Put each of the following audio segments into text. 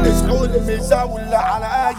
اصحوا المزاولة على اي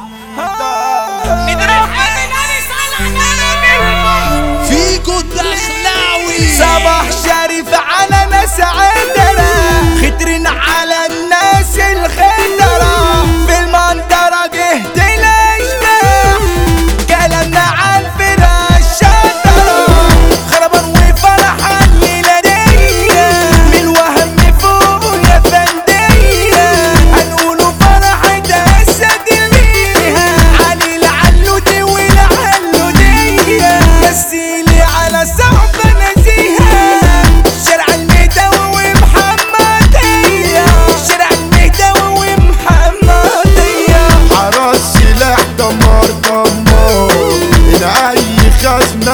فيكو الدخلاوي صباح شريف على ناس عندنا خطرين على الناس الخطرة في المنطرة جهد الاشباح كلامنا عن فرق الشطرة خربان وفرحة الليلة دي من وهم فوق يا فندية هنقولوا فرحة أسد الميها علي العلودي والعلودية مسيلي على صعب نزيها شارع المهدوي ومحمدية شارع المهدوي ومحمدية حراس سلاح دمار دمار هنا اي خزنة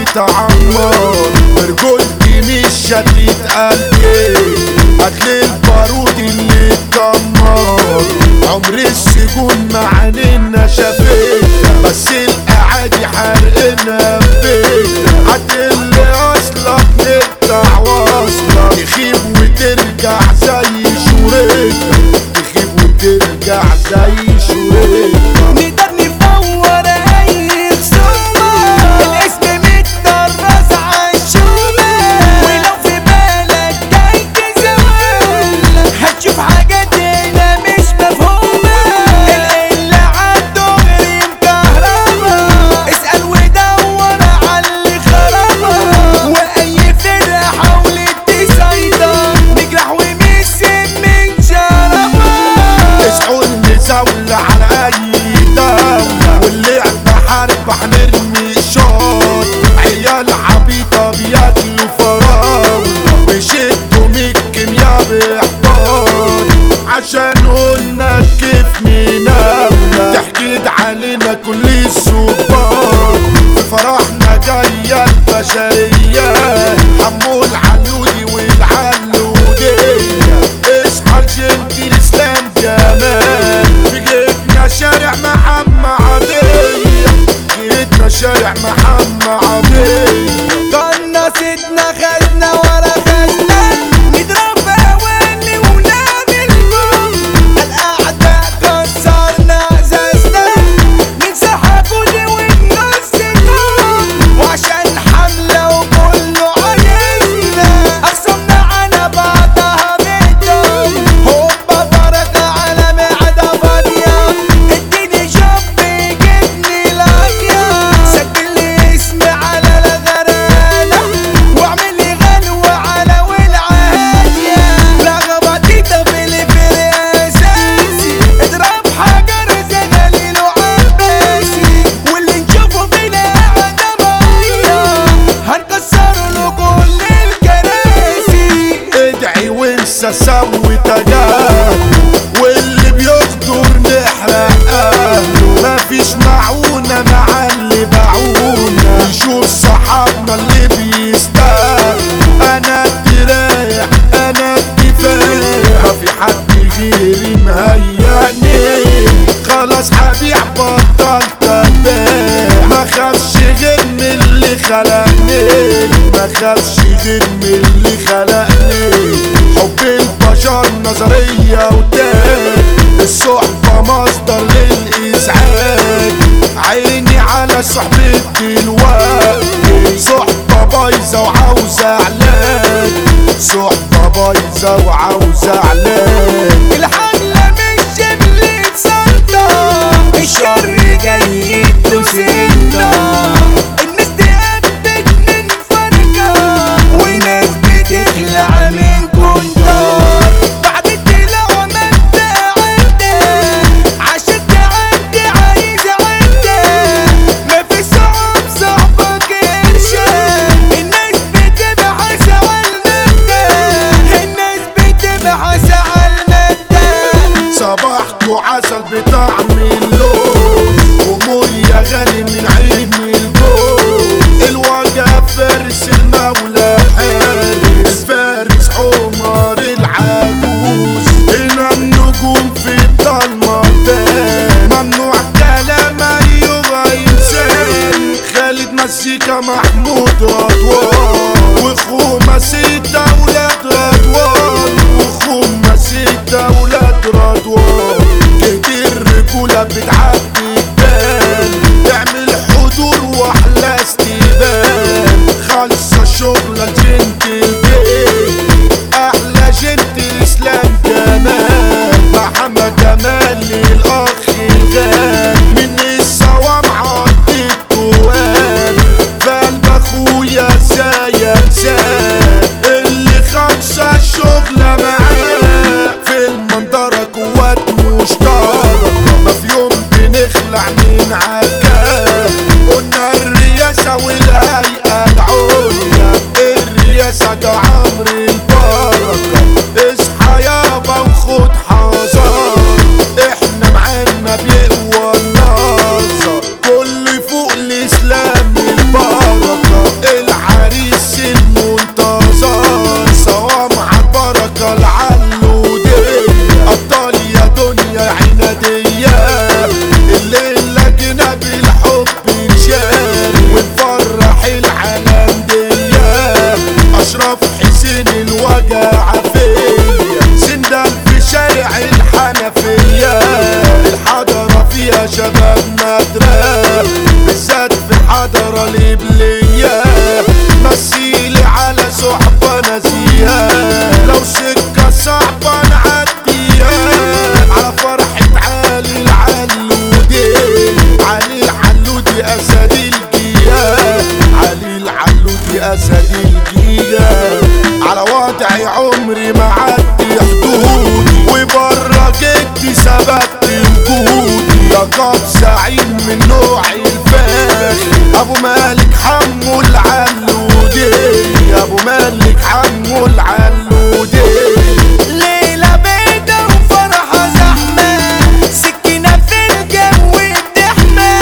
هتتعمر برجولتي مش هتتقلب هتلاقي البارود اللي اتدمر عمر السجون معانينا شافتها بس القعادي حرقنا بيتها هتقلي اصلك نقطع واصلك تخيب وترجع زي شورتها تخيب وترجع زي شورتها نقدر نفور اي خصومة الاسم متدرس عالشومة ولو في بالك جاي تزول هتشوف حاجات هنا مش مفهومة القلة عالدغري مكهربة اسأل ودور عاللي خربها واي فرقة حاولت تسيطر نجرح ومسك من شرفها اصحوا المزاولة على اي دولة واللعبة حرب هنرمي شوط عيال عبيطة بياكلوا فراولة بيشدوا من الكيميا باحباط عشان قلنا كيف مناولة تحكيد علينا كل السباط في فرحنا جاية البشرية حمو العلودي والعلودية اصحى الجنتي الاسلام جمال في جيتنا شارع محمد عادية جيتنا شارع محمد عادية قناصتنا خدنا ورا خدنا نضرب اواني ونعمل بوم الاعداء كسرنا ازازنا ننسحب ونص النوم وعشان حمله وكله عايزنا اخصمنا على بعضها بيتهم هوبا بركه على معده فاضيه اديني جنب جبني لاقيه سجل لي اسمي على الغرانه واعمل لي غلوه على والعاديه لغبطيته في الفرق اساسي اضرب حجر زي دليل وعباسي واللي نشوفه فينا قاعده ميه هنكسر له كل الكراسي ادعي وانسى سوي تجاهل واللي بيقدر نحرق اهله مفيش معونة مع اللي باعونا نشوف صحابنا اللي بيستاهل انا ادي رايح انا ادي فايح ما في حد غيري مهيأني خلاص هبيع بطلت ابيع ما خافش غير من اللي خلقني ما خافش غير من اللي خلقني حب البشر نظرية وتاج الصحبة مصدر للإزعاج عيني على صحبة دلوقتي صحبة بايظة وعاوزة علاج صحبة بايظة وعاوزة علاج الحملة مش شبل سلطة الشر جاي يدوسنا الناس تقبت من فرقة وناس بتخلع من كنتار بعد التلاوة مبدأ عدة عشان تعدي عايز عدة ما في صعب صعبك إرشاد الناس بتبحث على المبدأ الناس بتبحث على المبدأ صباحكوا عسل بطعم اللوز أمور يا غالي من عيب الجوز الوجه فارس المولى حارس فارس عمر العجوز هنا النجوم في الضلمة بان ممنوع كلام أيوة إنسان خالد مزيكا محمود رضوان وأخوه مسيدة ولاد رضوان وأخوه مسيدة ولاد رضوان الدنيا بتعدي جبال، تعمل حضور واحلى استقبال، خالصة شغلة الجنت البيت، احلى جنت الاسلام جمال، محمد جمال للاخ الغالي، من الصوام عدي التوال، فقلب اخويا زيك زاد، اللي خمسة الشغلة معاه، في المنظرة قوات مشتركة، ما في يوم بنخلع من عكاه، قلنا الرئاسة والهيئة العليا، الرئاسة ده عمرو البركة، اصحى يابا وخد حذر، احنا معانا بيقوى النظر، كل فوق الاسلام البركة، العريس المنتظر، صوام عالبركة العلودية، ابطال يا دنيا عنادية، الليلة جينا بالحب نشاري ونفرح العالم دية، اشرف حسين الوجع فيا، سندل في شارع الحنفية، الحضرة فيها شباب مدرسة، بالذات في الحضرة الإبلية، مثيلي على صحبة نزيهة، لو سكة صعبة نعديها، على فرحة علي العلودي، علي العلودي أسد الجيال، علي العلودي أسد الجيال، على وضعي عمري ما عدي حدودي، وبره جدي ثبت وجودي، لقب زعيم من نوع الفاخر، ابو مالك حمو العلودي، ابو مالك حمو العلودي، ليلة بيضة وفرحة زحمة، سكينة في الجو بتحمى،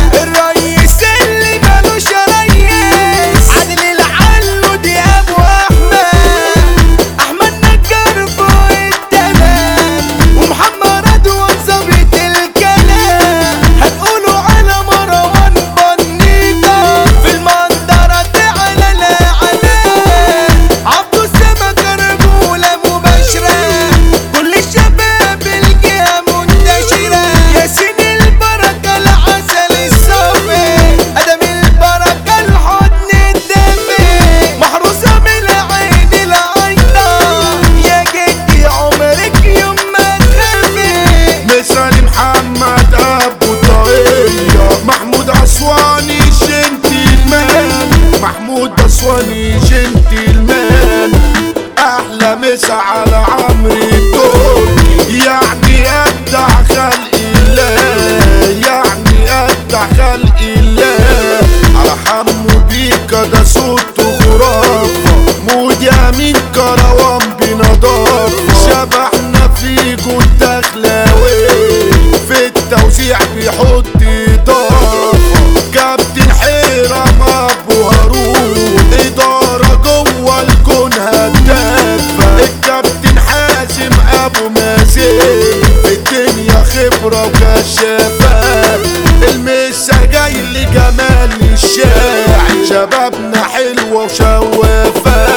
الريس اللي مالوش ريس، عادل العلودي ابو احمد، احمد نجار فوق التمام، ومحمد رضوان ظابط الكلام، هنقوله على مروان بنيطة، في المنظرة تعالى لا علاه، عبدو السمك رجولة مباشرة، كل الشباب الجهة منتشرة، ياسين البركة العسل الصافي، ادم البركة الحضن الدافي، محروسة من العين العيطة، يا جدي عمرك يوم ما تخافي، مثال محمد ابو طاقية، محمود اسواني جنتلمان، محمود اسواني جنتلمان، احلى مسا على عمرو التركي، يعني ابدع خلق الله، يعني ابدع خلق الله، على حمو بيكا ده صوته خرافة، مود يمين كروان بنضافة، شبحنا في جود دخلاوي، في التوزيع بيحط اضافة، كابتن حيرم ابو هارون، ادارة جوه الكون هدافة، الكابتن حازم ابو مازن، في الدنيا خبرة وكشافة، المسا جاي لجمال الشاعر، شبابنا حلوة وشوافة.